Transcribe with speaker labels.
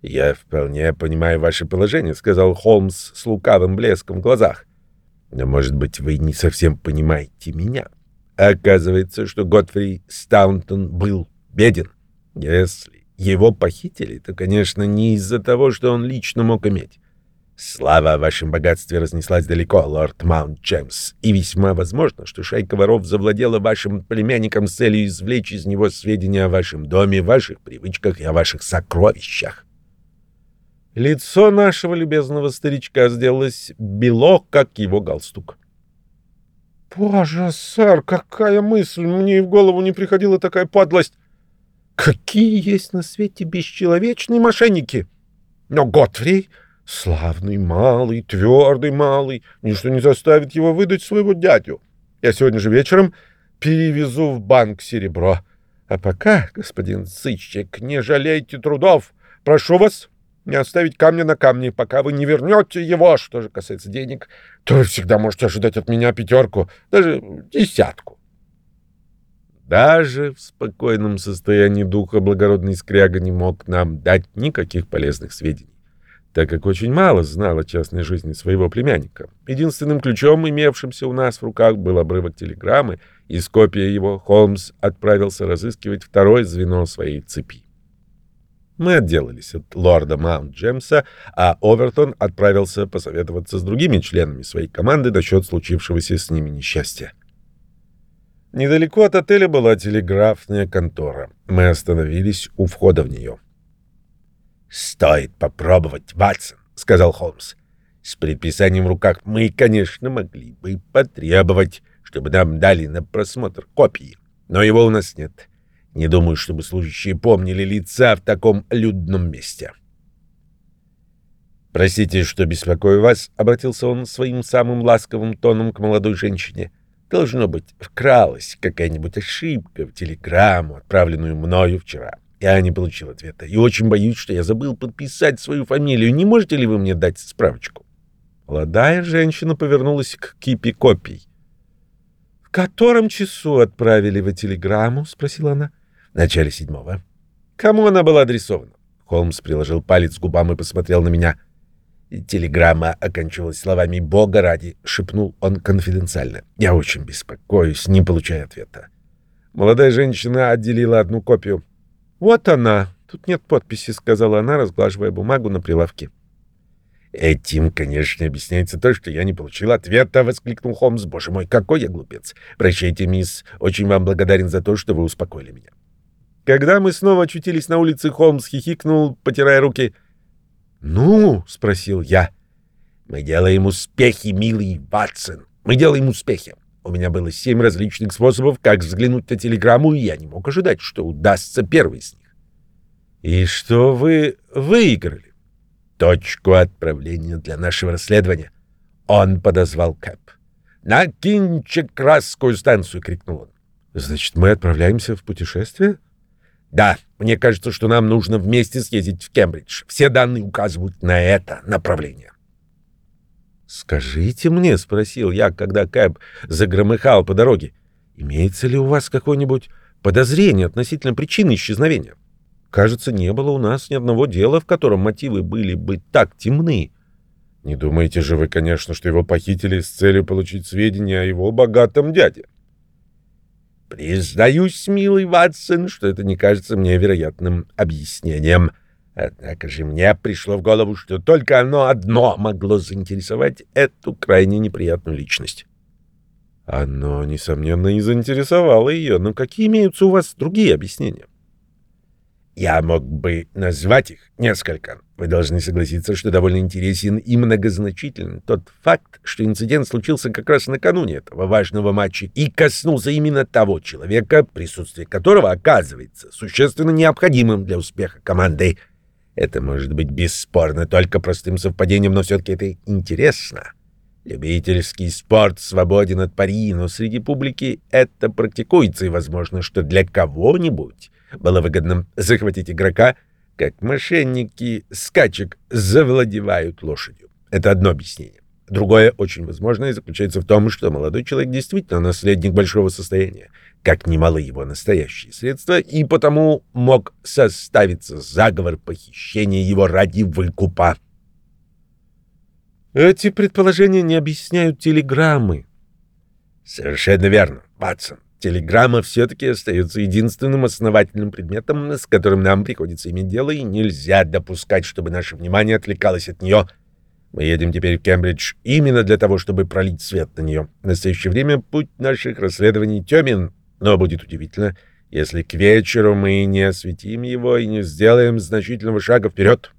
Speaker 1: «Я вполне понимаю ваше положение», — сказал Холмс с лукавым блеском в глазах. «Но, может быть, вы не совсем понимаете меня. Оказывается, что Годфри Стаунтон был беден. Если его похитили, то, конечно, не из-за того, что он лично мог иметь. Слава о вашем богатстве разнеслась далеко, лорд Маунт-Джемс, и весьма возможно, что шайка воров завладела вашим племянником с целью извлечь из него сведения о вашем доме, ваших привычках и о ваших сокровищах». Лицо нашего любезного старичка сделалось бело, как его галстук. «Боже, сэр, какая мысль! Мне и в голову не приходила такая подлость! Какие есть на свете бесчеловечные мошенники! Но Готфри — славный малый, твердый малый, ничто не заставит его выдать своего дядю. Я сегодня же вечером перевезу в банк серебро. А пока, господин сыщик, не жалейте трудов. Прошу вас не оставить камня на камне, пока вы не вернете его. Что же касается денег, то вы всегда можете ожидать от меня 5, даже 10». Даже в спокойном состоянии духа благородный скряга не мог нам дать никаких полезных сведений, так как очень мало знал о частной жизни своего племянника. Единственным ключом, имевшимся у нас в руках, был обрывок телеграммы, и с копией его Холмс отправился разыскивать второе звено своей цепи. Мы отделались от лорда Маунт-Джемса, а Овертон отправился посоветоваться с другими членами своей команды насчет случившегося с ними несчастья. Недалеко от отеля была телеграфная контора. Мы остановились у входа в нее. «Стоит попробовать, Ватсон», — сказал Холмс. «С предписанием в руках мы, конечно, могли бы потребовать, чтобы нам дали на просмотр копии, но его у нас нет. Не думаю, чтобы служащие помнили лица в таком людном месте». «Простите, что беспокою вас», — обратился он своим самым ласковым тоном к молодой женщине. «Должно быть, вкралась какая-нибудь ошибка в телеграмму, отправленную мною вчера. Я не получил ответа и очень боюсь, что я забыл подписать свою фамилию. Не можете ли вы мне дать справочку?» Молодая женщина повернулась к кипе копий. «В котором часу отправили вы телеграмму?» — спросила она. «В начале 7-го». «Кому она была адресована?» Холмс приложил палец к губам и посмотрел на меня. «Телеграмма оканчивалась словами «Бога ради», — шепнул он конфиденциально. «Я очень беспокоюсь, не получая ответа». Молодая женщина отделила одну копию. «Вот она. Тут нет подписи», — сказала она, разглаживая бумагу на прилавке. «Этим, конечно, объясняется то, что я не получил ответа», — воскликнул Холмс. «Боже мой, какой я глупец! Прощайте, мисс. Очень вам благодарен за то, что вы успокоили меня». Когда мы снова очутились на улице, Холмс хихикнул, потирая руки. «Ну?» — спросил я. «Мы делаем успехи, милый Ватсон. Мы делаем успехи. У меня было 7 различных способов, как взглянуть на телеграмму, и я не мог ожидать, что удастся первый из них». «И что вы выиграли?» «Точку отправления для нашего расследования». Он подозвал Кэп. «На Кинчекрасскую станцию!» — крикнул он. «Значит, мы отправляемся в путешествие?» «Да, мне кажется, что нам нужно вместе съездить в Кембридж. Все данные указывают на это направление». «Скажите мне», — спросил я, когда Кэб загромыхал по дороге, «имеется ли у вас какое-нибудь подозрение относительно причины исчезновения? Кажется, не было у нас ни одного дела, в котором мотивы были бы так темны. Не думаете же вы, конечно, что его похитили с целью получить сведения о его богатом дяде?» «Признаюсь, милый Ватсон, что это не кажется мне вероятным объяснением. Однако же мне пришло в голову, что только оно одно могло заинтересовать эту крайне неприятную личность». «Оно, несомненно, и заинтересовало ее. Но какие имеются у вас другие объяснения?» «Я мог бы назвать их несколько. Вы должны согласиться, что довольно интересен и многозначителен тот факт, что инцидент случился как раз накануне этого важного матча и коснулся именно того человека, присутствие которого оказывается существенно необходимым для успеха команды. Это может быть бесспорно только простым совпадением, но все-таки это интересно. Любительский спорт свободен от пари, но среди публики это практикуется, и возможно, что для кого-нибудь было выгодно захватить игрока, как мошенники скачек завладевают лошадью. Это одно объяснение. Другое, очень возможное, заключается в том, что молодой человек действительно наследник большого состояния, как немалы его настоящие средства, и потому мог составиться заговор похищения его ради выкупа. Эти предположения не объясняют телеграммы. Совершенно верно, Ватсон. Телеграмма все-таки остается единственным основательным предметом, с которым нам приходится иметь дело, и нельзя допускать, чтобы наше внимание отвлекалось от нее. Мы едем теперь в Кембридж именно для того, чтобы пролить свет на нее. В настоящее время путь наших расследований темен, но будет удивительно, если к вечеру мы не осветим его и не сделаем значительного шага вперед.